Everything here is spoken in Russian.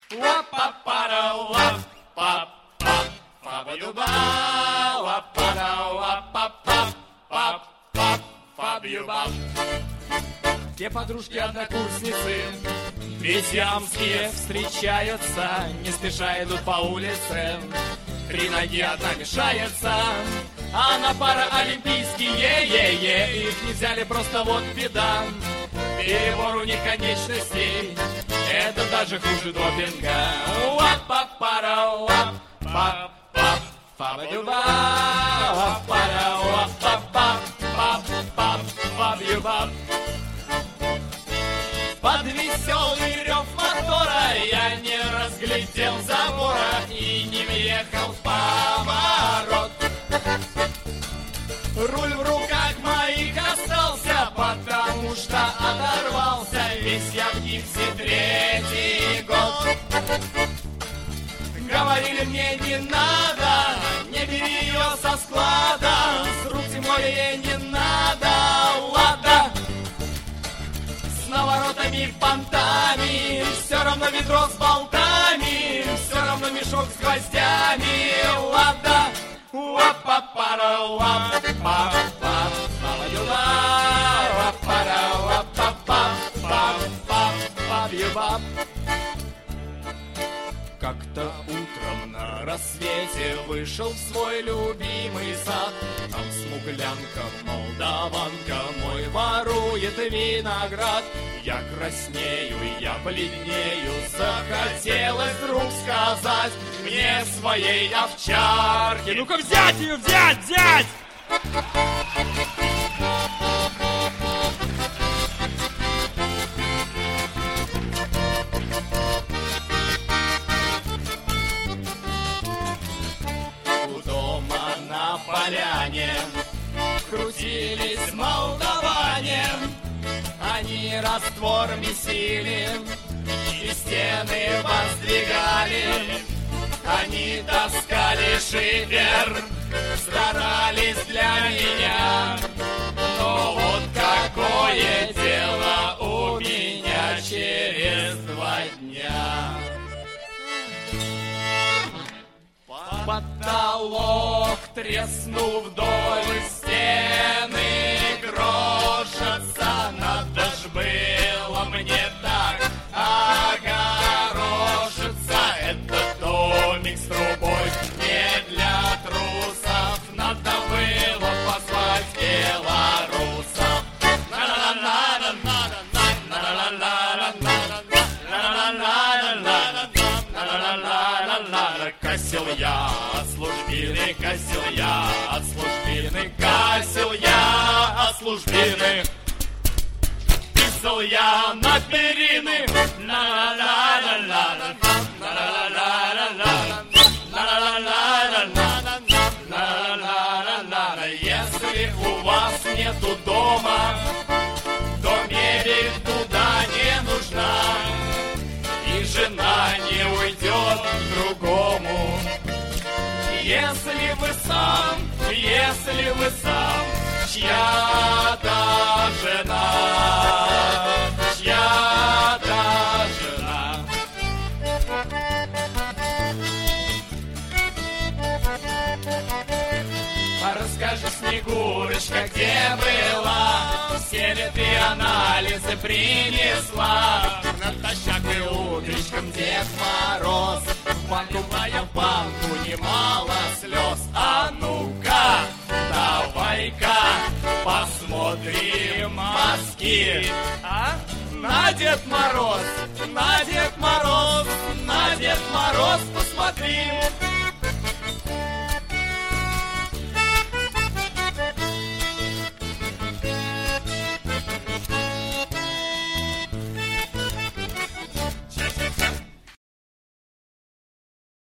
Все подружки-однокурсницы весьямские встречаются, не спеша идут по улице. 3 ноги, одна мешается, а на параолимпийские, их не взяли, просто вот беда. Перебор у них конечностей, это даже хуже допинга. Под веселый рев мотора я не разглядел забора и не въехал в поворот. Руль в руках моих остался, потому что оторвался. Весь я в гипсе 3-й год. Говорили мне не надо, не бери ее со склада, с рук тем более не надо, ладно. С наворотами, понтами, все равно ведро с болтами, все равно мешок с гвоздями, ладно. Как-то утром на рассвете вышел в свой любимый сад. Там смуглянка, молдаванка, мой ворует виноград. Я краснею, я бледнею, захотелось вдруг сказать мне своей овчарке: ну-ка взять ее, взять! У дома на поляне крутились молдаване. Они раствор месили и стены воздвигали. Они таскали шифер, старались для меня. Но вот какое дело у меня через 2 дня. Потолок, треснув вдоль стены, крошится. Надо ж было мне так огорошиться. Это домик с трубой не для трусов. Надо было позвать белорусов. Косил я от службины, косил я от службины, косил я от службины. Писал я на перины. Если у вас нету дома, то мебель туда не нужна, и жена не уйдет к другому. Если вы сам чья-то жена, чья-то жена. Расскажи, Снегурочка, где была? Все ли ты анализы принесла? Натощак и утречком Дед Мороз в банку, в банку немало слез. А ну-ка, давай-ка посмотрим мазки. На Дед Мороз, на Дед Мороз, на Дед Мороз посмотри.